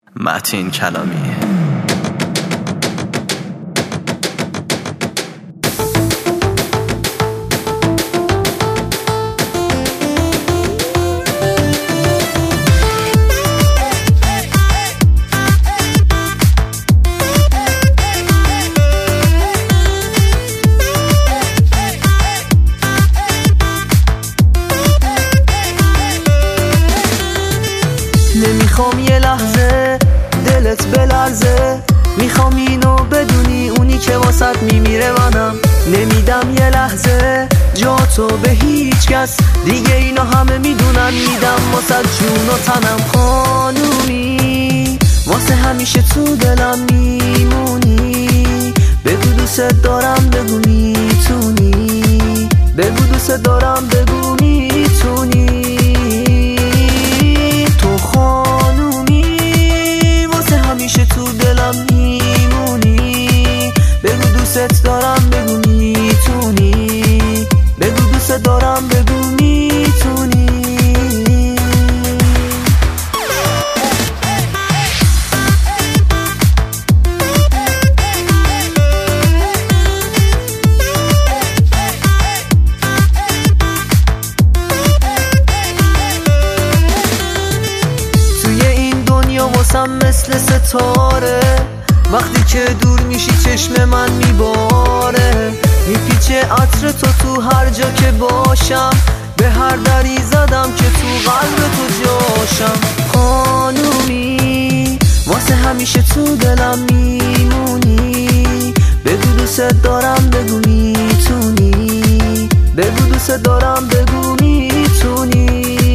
متین کلامی. نمیخوام یه لحظه دلت بلرزه، میخوام اینو بدونی اونی که واسط میمیره منم. نمیدم یه لحظه جاتو به هیچ کس دیگه، اینو همه میدونن، میدم واسط جون و تنم. خانومی واسه همیشه تو دلم میمونی، بگو دوست دارم بگو میتونی، بگو دوست دارم بگو میتونی. تو دلم میمونی، بگو دوست دارم بگو میتونی، بگو دوست دارم بگو میتونی. توی این دنیا واسم مثل ستاره، وقتی که دور میشی چشم من میباره، میپیچه عطر تو هر جا که باشم، به هر دری زدم که تو قلب تو جاشم. خانومی واسه همیشه تو دلم میمونی، بگو دوست دارم بگو میتونی، بگو دوست دارم بگو میتونی.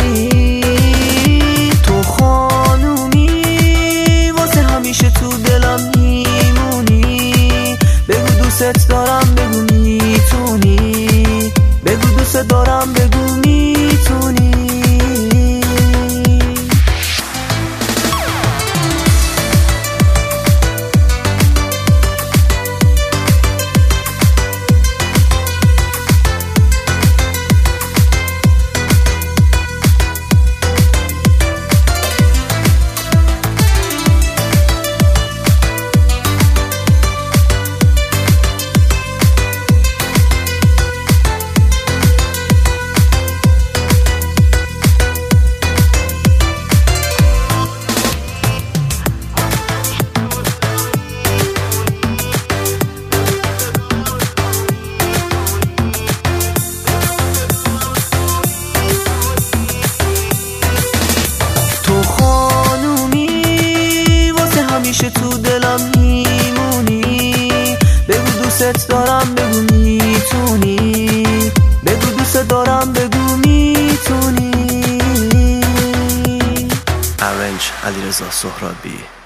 همیشه تو دلم میمونی، بگو دوست دارم بگو میتونی، بگو دوست دارم بگو میتونی. همیشه تو دلم میمونی، بگو دوست دارم بگو میتونی، بگو دوست دارم بگو میتونی. ارنج علیرضا سهرابی.